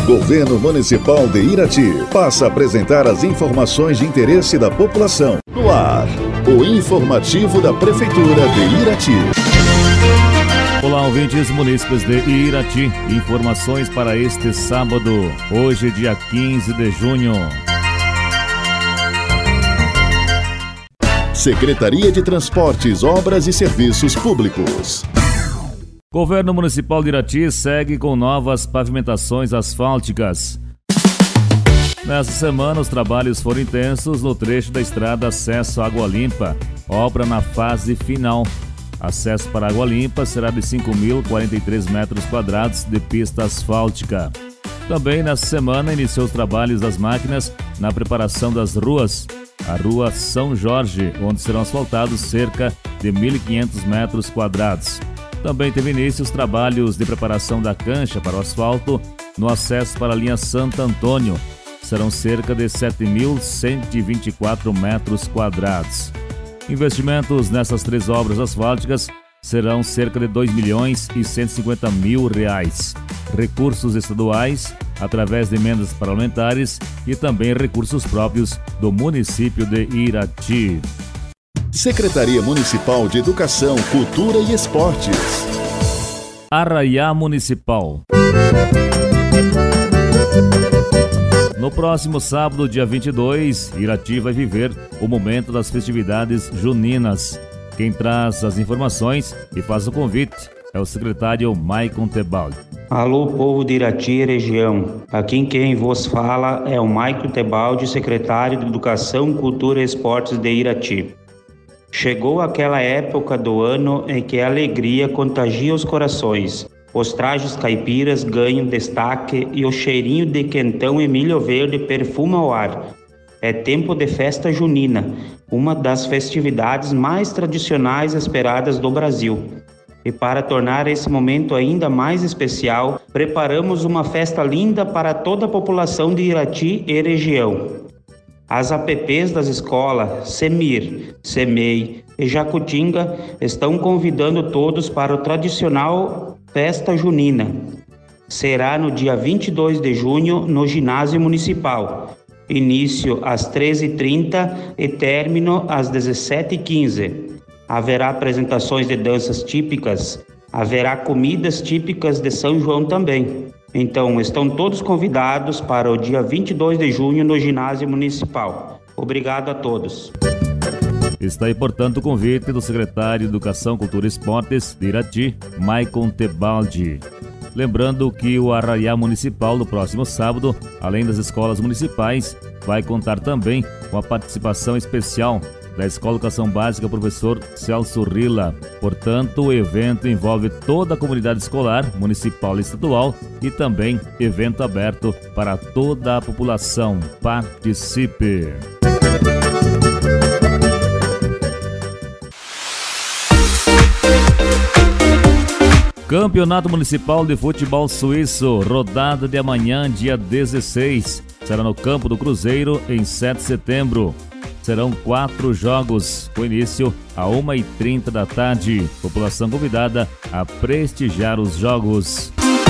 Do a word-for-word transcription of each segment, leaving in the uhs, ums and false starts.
Governo Municipal de Irati passa a apresentar as informações de interesse da população. No ar, o informativo da Prefeitura de Irati. Olá, ouvintes munícipes de Irati. Informações para este sábado, hoje, dia quinze de junho. Secretaria de Transportes, Obras e Serviços Públicos. Governo Municipal de Irati segue com novas pavimentações asfálticas. Nessa semana, os trabalhos foram intensos no trecho da estrada Acesso à Água Limpa, obra na fase final. Acesso para Água Limpa será de cinco mil e quarenta e três metros quadrados de pista asfáltica. Também nessa semana iniciou os trabalhos das máquinas na preparação das ruas. A rua São Jorge, onde serão asfaltados cerca de mil e quinhentos metros quadrados. Também teve início os trabalhos de preparação da cancha para o asfalto no acesso para a linha Santo Antônio. Serão cerca de sete mil cento e vinte e quatro metros quadrados. Investimentos nessas três obras asfálticas serão cerca de dois milhões e cento e cinquenta mil reais. Recursos estaduais, através de emendas parlamentares e também recursos próprios do município de Irati. Secretaria Municipal de Educação, Cultura e Esportes. Arraiá Municipal. No próximo sábado, dia vinte e dois, Irati vai viver o momento das festividades juninas. Quem traz as informações e faz o convite é o secretário Maicon Tebaldi. Alô, povo de Irati e região. Aqui quem vos fala é o Maicon Tebaldi, secretário de Educação, Cultura e Esportes de Irati. Chegou aquela época do ano em que a alegria contagia os corações. Os trajes caipiras ganham destaque e o cheirinho de quentão e milho verde perfuma o ar. É tempo de festa junina, uma das festividades mais tradicionais esperadas do Brasil. E para tornar esse momento ainda mais especial, preparamos uma festa linda para toda a população de Irati e região. As A P Ps das escolas Semir, Semei e Jacutinga estão convidando todos para o tradicional Festa Junina. Será no dia vinte e dois de junho no Ginásio Municipal. Início às treze e trinta e término às dezessete e quinze. Haverá apresentações de danças típicas, haverá comidas típicas de São João também. Então, estão todos convidados para o dia vinte e dois de junho no Ginásio Municipal. Obrigado a todos. Está aí, portanto, o convite do secretário de Educação, Cultura e Esportes de Irati, Maicon Tebaldi. Lembrando que o Arraiá Municipal, no próximo sábado, além das escolas municipais, vai contar também com a participação especial da Escola de Educação Básica Professor Celso Rila. Portanto, o evento envolve toda a comunidade escolar, municipal e estadual, e também evento aberto para toda a população. Participe! Campeonato Municipal de Futebol Suíço, rodada de amanhã, dia dezesseis. Será no Campo do Cruzeiro, em sete de setembro. Serão quatro jogos, com início a uma e trinta da tarde. População convidada a prestigiar os jogos.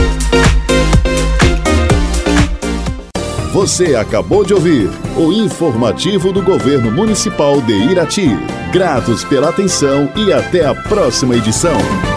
Você acabou de ouvir o informativo do Governo Municipal de Irati. Gratos pela atenção e até a próxima edição.